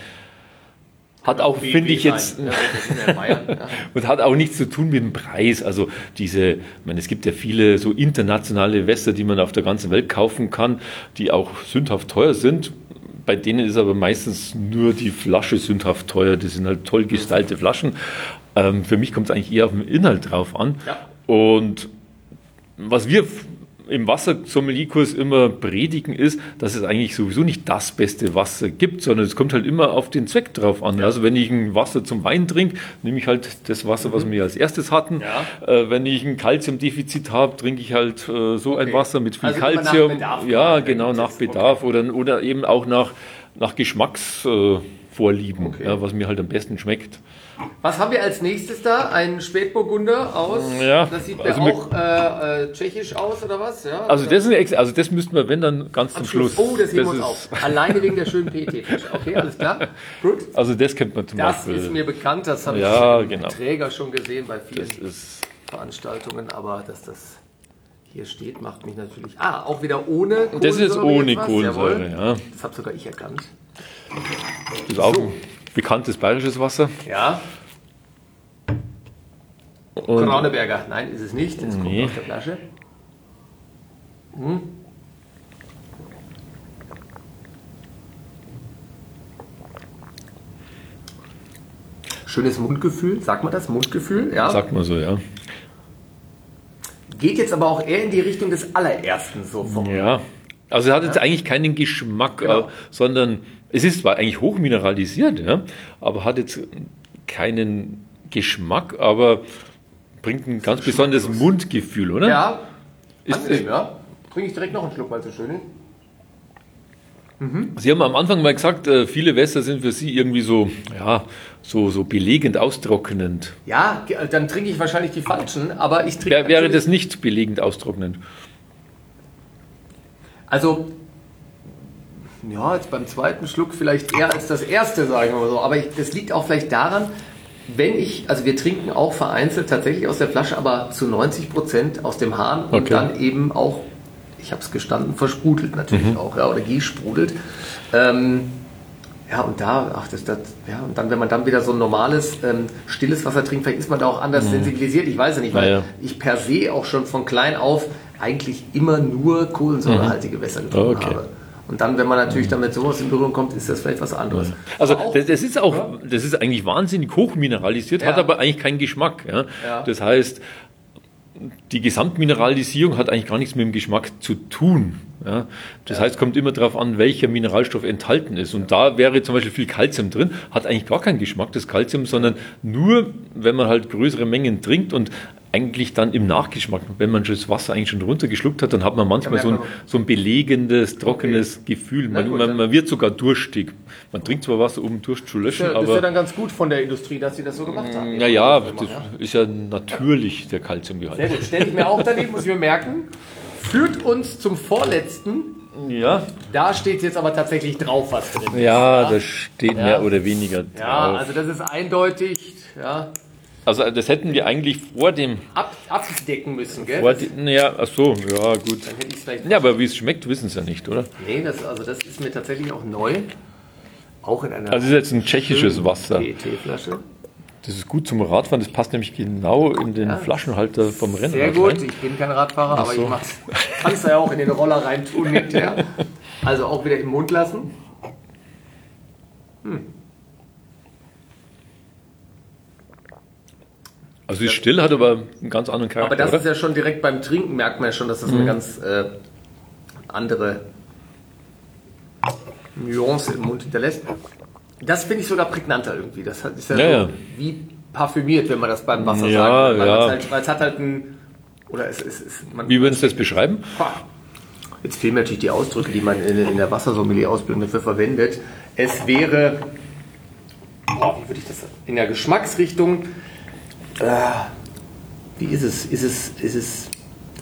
hat auch, B- finde ich B jetzt, sein. Ja, das sind ja Bayern, ja. und hat auch nichts zu tun mit dem Preis. Also diese, ich meine, es gibt ja viele so internationale Wässer, die man auf der ganzen Welt kaufen kann, die auch sündhaft teuer sind. Bei denen ist aber meistens nur die Flasche sündhaft teuer. Das sind halt toll gestylte Flaschen. Ähm, für mich kommt es eigentlich eher auf den Inhalt drauf an. Ja. Und was wir f- im Wassersommelier-Kurs immer predigen, ist, dass es eigentlich sowieso nicht das beste Wasser gibt, sondern es kommt halt immer auf den Zweck drauf an. Also wenn ich ein Wasser zum Wein trinke, nehme ich halt das Wasser, was wir als erstes hatten. Ja. Äh, wenn ich ein Kalziumdefizit habe, trinke ich halt äh, so ein Okay. Wasser mit viel Also immer nach Kalzium. Bedarf Ja, quasi, genau, wenn nach es- Bedarf oder, oder eben auch nach, nach Geschmacksvorlieben, äh, Vorlieben, Okay. ja, was mir halt am besten schmeckt. Was haben wir als nächstes da? Ein Spätburgunder aus, Ja, das sieht also mir mit- auch äh, äh, tschechisch aus oder was? Ja, Also oder? das, ist eine Ex- also das müssten wir, wenn dann, ganz zum Schluss. Oh, das heben wir uns ist- auf. Alleine wegen der schönen P E T-Flasche. Okay, alles klar. Gut. Also das kennt man zum Das Beispiel. ist mir bekannt, das habe Ja, ich im genau. Träger schon gesehen bei vielen Das ist, Veranstaltungen, aber dass das hier steht, macht mich natürlich... Ah, auch wieder ohne Kohlensäure. das ist ohne jetzt was? Kohlensäure, Jawohl. ja. Das habe sogar ich erkannt. Das ist auch So. ein bekanntes bayerisches Wasser. Ja, Und Krauneberger. Nein, ist es nicht. Das kommt Nee. aus der Flasche. Hm. Schönes Mundgefühl, sagt man das? Mundgefühl, ja. sagt man so, ja. Geht jetzt aber auch eher in die Richtung des allerersten so vom. Ja. Also es hat jetzt eigentlich keinen Geschmack, Genau. äh, sondern es ist zwar eigentlich hochmineralisiert, ja, aber hat jetzt keinen Geschmack, aber bringt ein ganz besonderes Mundgefühl, oder? Ja, Ist- angenehm, ja. Trinke ich direkt noch einen Schluck, weil es so schön ist. Sie haben am Anfang mal gesagt, äh, viele Wässer sind für Sie irgendwie so, ja, so, so belegend, austrocknend. Ja, ge- dann trinke ich wahrscheinlich die falschen, aber ich trinke. Wär, wäre natürlich- das nicht belegend, austrocknend? Also, ja, jetzt beim zweiten Schluck vielleicht eher als das erste, sagen wir mal so. Aber ich, das liegt auch vielleicht daran, wenn ich, also wir trinken auch vereinzelt tatsächlich aus der Flasche, aber zu neunzig Prozent aus dem Hahn und Okay. dann eben auch, ich habe es gestanden, versprudelt natürlich Mhm. auch, ja, oder gesprudelt. Ähm, ja, und da, ach, das, das, ja, und dann, wenn man dann wieder so ein normales, ähm, stilles Wasser trinkt, vielleicht ist man da auch anders sensibilisiert, ich weiß ja nicht, weil Ja, ja. ich per se auch schon von klein auf eigentlich immer nur kohlensäurehaltige Wässer getrunken Okay. habe. Und dann, wenn man natürlich damit sowas in Berührung kommt, ist das vielleicht was anderes. Also Aber auch- das, das ist auch, das ist eigentlich wahnsinnig hochmineralisiert, Ja. hat aber eigentlich keinen Geschmack. Ja? Ja. Das heißt, die Gesamtmineralisierung hat eigentlich gar nichts mit dem Geschmack zu tun. Ja? Das heißt, kommt immer darauf an, welcher Mineralstoff enthalten ist. Und da wäre zum Beispiel viel Kalzium drin, hat eigentlich gar keinen Geschmack, das Kalzium, sondern nur, wenn man halt größere Mengen trinkt und eigentlich dann im Nachgeschmack, wenn man schon das Wasser eigentlich schon runtergeschluckt hat, dann hat man manchmal Ja, so ein, merkt man. so ein belegendes, trockenes Gefühl. Na Man, gut, man, dann- man wird sogar durstig. Man trinkt zwar Wasser, um Durst zu Das löschen, ist ja, das ist ja aber dann ganz gut von der Industrie, dass sie das so gemacht haben. naja, Ja. das ist ja natürlich der Kalziumgehalt. Sehr gut, stelle ich mir auch daneben, muss ich mir merken. Führt uns zum vorletzten. Ja, Da steht jetzt aber tatsächlich drauf, was drin ist. ja, das steht Ja. mehr oder weniger drauf. Ja, also das ist eindeutig, ja, Also das hätten wir eigentlich vor dem, ab, abdecken müssen, gell? vor Das, dem ja, ach so, ja gut. dann hätte ich es vielleicht... Ja, aber wie es schmeckt, wissen sie ja nicht, oder? Nee, das, also das ist mir tatsächlich auch neu. Auch in einer Also es ist jetzt ein tschechisches Wasser. P E T-Flasche. Das ist gut zum Radfahren, das passt nämlich genau in den Ja. Flaschenhalter vom Rennen. Sehr gut, ich bin kein Radfahrer, aber so. ich mach's. Kannst du ja auch in den Roller rein tun hinterher. Also auch wieder im Mund lassen. Also ist still, hat aber einen ganz anderen Charakter, Aber das oder? ist ja schon direkt beim Trinken, merkt man ja schon, dass das eine ganz äh, andere Nuance im Mund hinterlässt. Das finde ich sogar prägnanter irgendwie. Das hat- ist ja, Ja, so ja. wie parfümiert, wenn man das beim Wasser Ja, sagt. Weil ja. man's halt, weil es hat halt ein... Oder es ist... Man, Wie würden Sie das beschreiben? Pah. Jetzt fehlen mir natürlich die Ausdrücke, die man in, in der Wassersommelier-Ausbildung dafür verwendet. Es wäre... Oh, wie würde ich das... In der Geschmacksrichtung... Äh, wie ist es? Ist es... Ist es...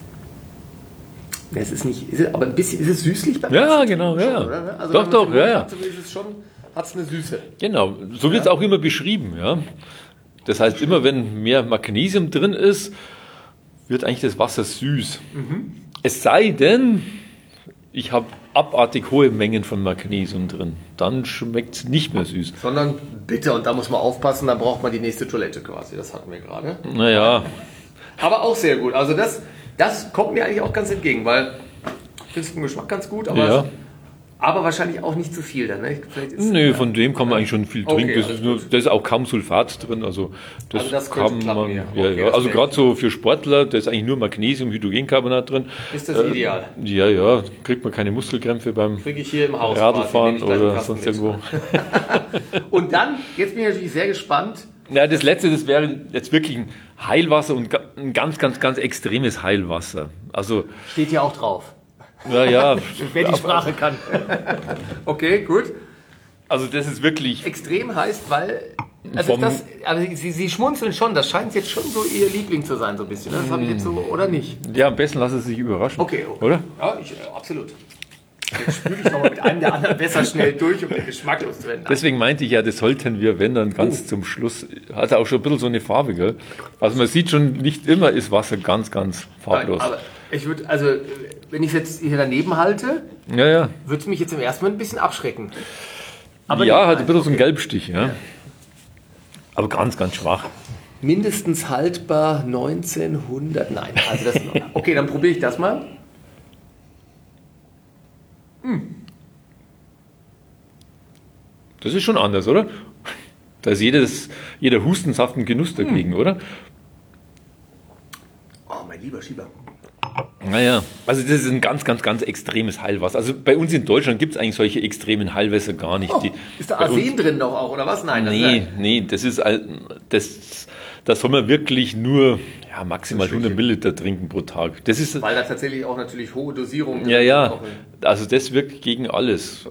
Ja, es ist nicht... Ist es, aber ein bisschen... Ist es süßlich? beim Ja, Wasser? genau, Schon, ja. oder? Also Doch, wenn man's doch, im Mund ja, ja. hat, so ist es schon... Hat es eine Süße. Genau, so wird es auch immer beschrieben. Ja. Das heißt, immer wenn mehr Magnesium drin ist, wird eigentlich das Wasser süß. Es sei denn, ich habe abartig hohe Mengen von Magnesium drin. Dann schmeckt es nicht mehr süß. Sondern bitter. Und da muss man aufpassen, dann braucht man die nächste Toilette quasi. Das hatten wir gerade. Naja, Aber auch sehr gut. Also das, das kommt mir eigentlich auch ganz entgegen, weil ich finde es vom Geschmack ganz gut, aber, Ja. aber wahrscheinlich auch nicht zu viel. Dann, ne? Vielleicht ist, nö, von dem kann man eigentlich schon viel Okay, trinken. Das alles ist, nur, da ist auch kaum Sulfat drin. Also das, Also das könnte kann klappen, man. ja. Ja, Okay, ja. das Also wäre- gerade so für Sportler, da ist eigentlich nur Magnesium, Hydrogencarbonat drin. Ist das ideal? Ja, ja, kriegt man keine Muskelkrämpfe beim Kriege ich hier im Haus. Radlfahren quasi, nehme ich gleich einen oder Kasten sonst mit. irgendwo. Und dann, jetzt bin ich natürlich sehr gespannt. Ja, das letzte, das wäre jetzt wirklich ein Heilwasser und ga- ein ganz, ganz, ganz extremes Heilwasser. Also, Steht hier auch drauf. naja, Wer die Sprache kann. Okay, gut. also das ist wirklich, Extrem heißt, weil... Also, Vom- das, also Sie, Sie schmunzeln schon, das scheint jetzt schon so Ihr Liebling zu sein, so ein bisschen. Ne? Das habe ich jetzt so, oder nicht? ja, am besten lassen Sie sich überraschen. Okay, okay. Oder? Ja, ich, äh, absolut. Jetzt spüle ich nochmal mit einem der anderen besser schnell durch, um den Geschmack loszuwerden. Deswegen meinte ich ja, das sollten wir, wenn dann ganz Oh. zum Schluss, hat er auch schon ein bisschen so eine Farbe, gell? Also man sieht schon, nicht immer ist Wasser ganz, ganz farblos. Aber ich würde, also, wenn ich es jetzt hier daneben halte, Ja, ja. würde es mich jetzt im ersten Moment ein bisschen abschrecken. Aber ja, nicht, hat ein bisschen nein, so einen okay. Gelbstich, ja. Aber ganz, ganz schwach. Mindestens haltbar neunzehnhundert, nein. Also das, okay, dann probiere ich das mal. Das ist schon anders, oder? Da ist jedes, jeder Hustensaft ein Genuss dagegen, oder? Oh, mein lieber Schieber. Naja, also das ist ein ganz, ganz, ganz extremes Heilwasser. Also bei uns in Deutschland gibt es eigentlich solche extremen Heilwässer gar nicht. Oh, Die, ist da bei uns- Arsen drin noch auch, oder was? Nein, das Nee, ist nee, das ist all- das, da soll man wirklich nur ja, maximal hundert Milliliter trinken pro Tag. Das ist, weil da tatsächlich auch natürlich hohe Dosierungen ja, ja, also das wirkt gegen alles.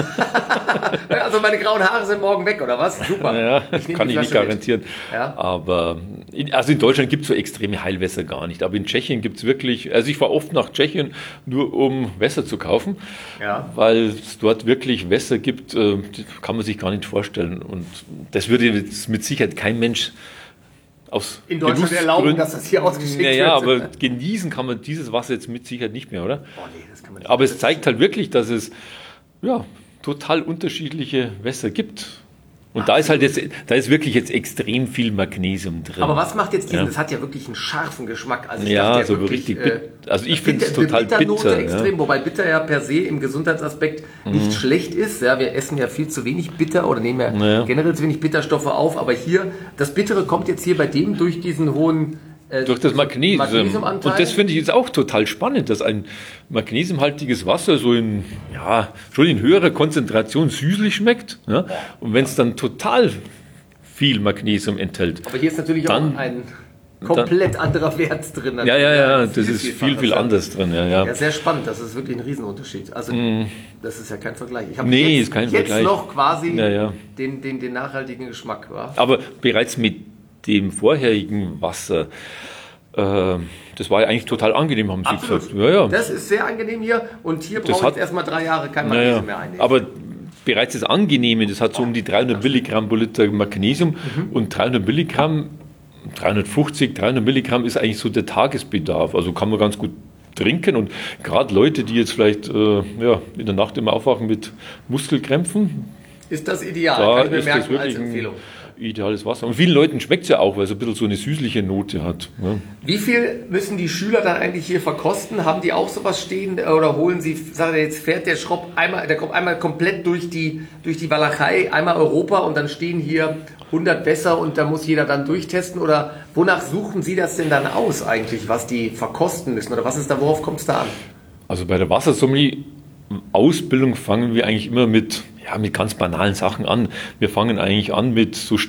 Also meine grauen Haare sind morgen weg, oder was? Super. Ja, ich kann ich nicht garantieren. Ja. Aber in, also in Deutschland gibt es so extreme Heilwässer gar nicht. Aber in Tschechien gibt es wirklich, also ich fahre oft nach Tschechien, nur um Wässer zu kaufen, ja. weil es dort wirklich Wässer gibt, äh, die kann man sich gar nicht vorstellen. Und das würde jetzt mit Sicherheit kein Mensch aus in Deutschland erlauben, dass das hier ausgeschickt ja, wird. Ja, aber genießen kann man dieses Wasser jetzt mit Sicherheit nicht mehr, oder? Oh, nee, das kann man nicht. Aber es zeigt halt wirklich, dass es ja, total unterschiedliche Wässer gibt. Und Ach, da ist halt jetzt, da ist wirklich jetzt extrem viel Magnesium drin. Aber was macht jetzt diesen, ja. das hat ja wirklich einen scharfen Geschmack. Also ich ja, dachte, so wirklich, richtig äh, also ich finde es total bitter. Extrem, ja. Wobei bitter ja per se im Gesundheitsaspekt mhm. nicht schlecht ist. Ja, wir essen ja viel zu wenig bitter oder nehmen ja naja. generell zu wenig Bitterstoffe auf. Aber hier, das Bittere kommt jetzt hier bei dem durch diesen hohen Äh, durch das Magnesium. Magnesiumanteil. Und das finde ich jetzt auch total spannend, dass ein magnesiumhaltiges Wasser so in, ja, schon in höherer Konzentration süßlich schmeckt. Ja? Und wenn es dann total viel Magnesium enthält. Aber hier ist natürlich dann, auch ein komplett dann, anderer Wert drin. Ja, ja, ja, das viel, ist viel, viel, viel anders drin. Ja, ja. ja, sehr spannend. Das ist wirklich ein Riesenunterschied. Also, mm. das ist ja kein Vergleich. Ich habe nee, jetzt, ist kein jetzt Vergleich. noch quasi ja, ja. Den, den, den nachhaltigen Geschmack. Wa? Aber bereits mit dem vorherigen Wasser, äh, das war ja eigentlich total angenehm, haben Sie Absolut. gesagt. Ja, ja. Das ist sehr angenehm hier und hier brauche ich jetzt erstmal drei Jahre kein Magnesium ja, mehr einnehmen. Aber bereits das Angenehme, das hat so um die dreihundert Milligramm pro Liter Magnesium mhm. und dreihundert Milligramm, dreihundertfünfzig, dreihundert Milligramm ist eigentlich so der Tagesbedarf. Also kann man ganz gut trinken und gerade Leute, die jetzt vielleicht äh, ja, in der Nacht immer aufwachen mit Muskelkrämpfen, ist das ideal, da kann ich mir ist merken das wirklich als Empfehlung. Ideales Wasser. Und vielen Leuten schmeckt es ja auch, weil es ein bisschen so eine süßliche Note hat. Ja. Wie viel müssen die Schüler dann eigentlich hier verkosten? Haben die auch sowas stehen oder holen sie, sagen wir jetzt fährt der Schropp einmal, der kommt einmal komplett durch die, durch die Walachei, einmal Europa und dann stehen hier hundert Wässer und da muss jeder dann durchtesten? Oder wonach suchen Sie das denn dann aus eigentlich, was die verkosten müssen? Oder was ist da, worauf kommt es da an? Also bei der Wassersommelier Ausbildung fangen wir eigentlich immer mit, ja, mit ganz banalen Sachen an. Wir fangen eigentlich an mit so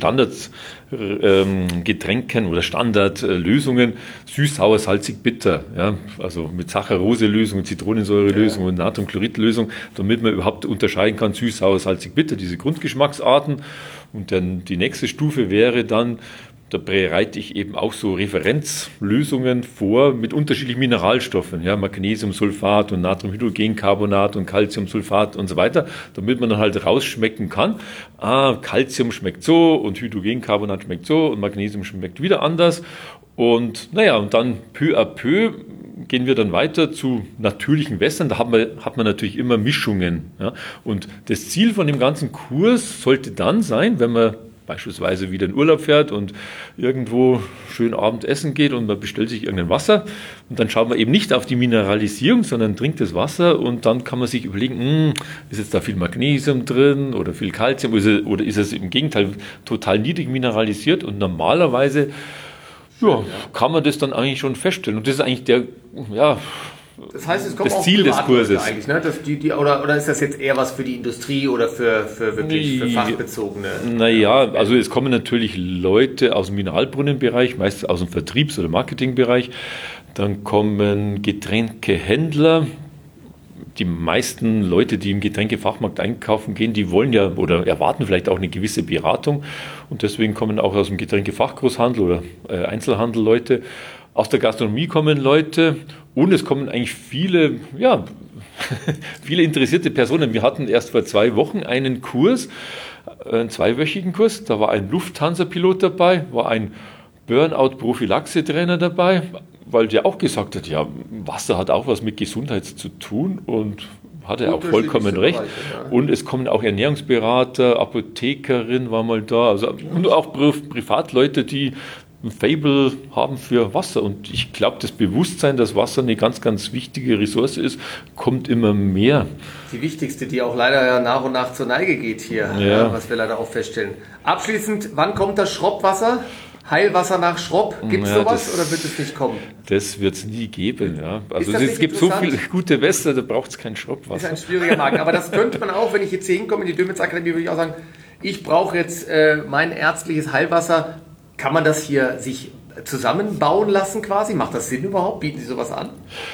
Standardgetränken ähm, oder Standardlösungen, süß, sauer, salzig, bitter. Ja, also mit Saccharose-Lösung, Zitronensäure-Lösung ja. und Natriumchlorid-Lösung, damit man überhaupt unterscheiden kann, süß, sauer, salzig, bitter, diese Grundgeschmacksarten. Und dann die nächste Stufe wäre dann, da bereite ich eben auch so Referenzlösungen vor mit unterschiedlichen Mineralstoffen, ja, Magnesiumsulfat und Natriumhydrogencarbonat und Calciumsulfat und so weiter, damit man dann halt rausschmecken kann, ah, Calcium schmeckt so und Hydrogencarbonat schmeckt so und Magnesium schmeckt wieder anders. Und naja, und dann peu à peu gehen wir dann weiter zu natürlichen Wässern. Da hat man, hat man natürlich immer Mischungen. Ja. Und das Ziel von dem ganzen Kurs sollte dann sein, wenn man beispielsweise wieder in Urlaub fährt und irgendwo schön Abend essen geht und man bestellt sich irgendein Wasser und dann schaut man eben nicht auf die Mineralisierung, sondern trinkt das Wasser und dann kann man sich überlegen, mh, ist jetzt da viel Magnesium drin oder viel Calcium oder ist es im Gegenteil total niedrig mineralisiert und normalerweise ja, kann man das dann eigentlich schon feststellen und das ist eigentlich der, ja, das heißt, es kommt das Ziel des Kurses. Eigentlich, ne? Das die, die, oder, oder ist das jetzt eher was für die Industrie oder für, für wirklich für fachbezogene? Naja, also es kommen natürlich Leute aus dem Mineralbrunnenbereich, meistens aus dem Vertriebs- oder Marketingbereich. Dann kommen Getränkehändler. Die meisten Leute, die im Getränkefachmarkt einkaufen gehen, die wollen ja oder erwarten vielleicht auch eine gewisse Beratung. Und deswegen kommen auch aus dem Getränkefachgroßhandel oder äh, Einzelhandel Leute. Aus der Gastronomie kommen Leute und es kommen eigentlich viele, ja, viele interessierte Personen. Wir hatten erst vor zwei Wochen einen Kurs, einen zweiwöchigen Kurs. Da war ein Lufthansa-Pilot dabei, war ein Burnout-Prophylaxe-Trainer dabei, weil der auch gesagt hat, ja, Wasser hat auch was mit Gesundheit zu tun und hat er auch vollkommen recht. Bereiche, ja. Und es kommen auch Ernährungsberater, Apothekerin war mal da, also, und auch Privatleute, die ein Faible haben für Wasser. Und ich glaube, das Bewusstsein, dass Wasser eine ganz, ganz wichtige Ressource ist, kommt immer mehr. Die wichtigste, die auch leider ja nach und nach zur Neige geht hier, ja. Ja, was wir leider auch feststellen. Abschließend, wann kommt das Schroppwasser? Heilwasser nach Schropp, gibt es ja, sowas das, oder wird es nicht kommen? Das wird es nie geben. Ja. Also es gibt so viele gute Wässer, da braucht es kein Schroppwasser. Das ist ein schwieriger Markt, aber das könnte man auch, wenn ich jetzt hier hinkomme in die Dömitz Akademie, würde ich auch sagen, ich brauche jetzt äh, mein ärztliches Heilwasser. Kann man das hier sich zusammenbauen lassen quasi? Macht das Sinn überhaupt? Bieten Sie sowas an?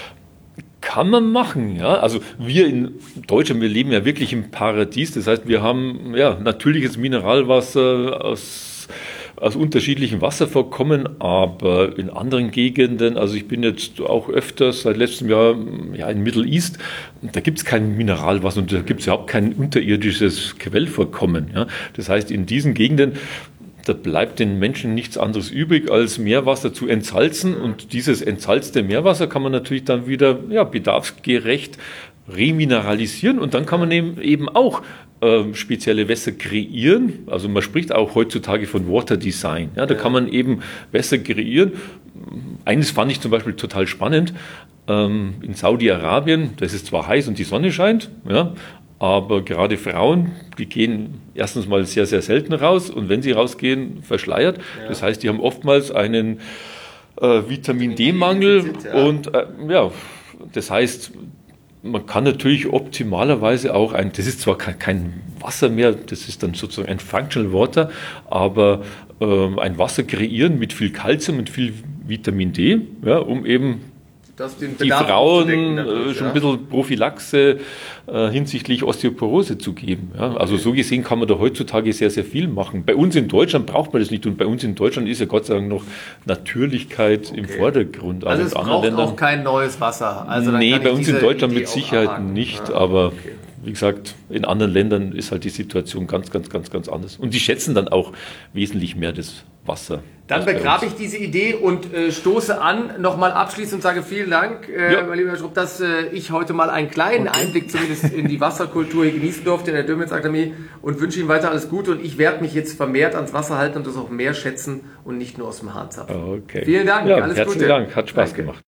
Kann man machen, ja. Also wir in Deutschland, wir leben ja wirklich im Paradies. Das heißt, wir haben ja natürliches Mineralwasser aus, aus unterschiedlichen Wasservorkommen, aber in anderen Gegenden, also ich bin jetzt auch öfters seit letztem Jahr ja, in Middle East, da gibt es kein Mineralwasser und da gibt es überhaupt kein unterirdisches Quellvorkommen. Ja. Das heißt, in diesen Gegenden, da bleibt den Menschen nichts anderes übrig, als Meerwasser zu entsalzen. Und dieses entsalzte Meerwasser kann man natürlich dann wieder ja, bedarfsgerecht remineralisieren. Und dann kann man eben, eben auch äh, spezielle Wässer kreieren. Also man spricht auch heutzutage von Water Design. Ja, da kann man eben Wässer kreieren. Eines fand ich zum Beispiel total spannend. Ähm, in Saudi-Arabien, da ist es zwar heiß und die Sonne scheint, ja, aber gerade Frauen, die gehen erstens mal sehr, sehr selten raus und wenn sie rausgehen, verschleiert. Ja. Das heißt, die haben oftmals einen äh, Vitamin-D-Mangel ja. und äh, ja, das heißt, man kann natürlich optimalerweise auch ein, das ist zwar kein, kein Wasser mehr, das ist dann sozusagen ein Functional Water, aber äh, ein Wasser kreieren mit viel Kalzium und viel Vitamin D, ja, um eben die Frauen äh, schon ja. ein bisschen Prophylaxe äh, hinsichtlich Osteoporose zu geben. Ja. Okay. Also so gesehen kann man da heutzutage sehr, sehr viel machen. Bei uns in Deutschland braucht man das nicht und bei uns in Deutschland ist ja Gott sei Dank noch Natürlichkeit okay. im Vordergrund. Also, also es braucht Ländern, auch kein neues Wasser? Also dann nee, bei uns in Deutschland Idee mit Sicherheit nicht, ja. aber okay. wie gesagt, in anderen Ländern ist halt die Situation ganz, ganz, ganz, ganz anders. Und die schätzen dann auch wesentlich mehr das Wasser. Dann begrabe ich diese Idee und äh, stoße an, nochmal abschließend und sage vielen Dank, äh, ja. mein lieber Herr Schrupp, dass äh, ich heute mal einen kleinen okay. Einblick zumindest in die Wasserkultur hier genießen durfte in der Dömitz-Akademie und wünsche Ihnen weiter alles Gute und ich werde mich jetzt vermehrt ans Wasser halten und das auch mehr schätzen und nicht nur aus dem Hahn zapfen. Okay. Vielen Dank, ja, alles herzlichen Gute. Dank, hat Spaß Danke. gemacht.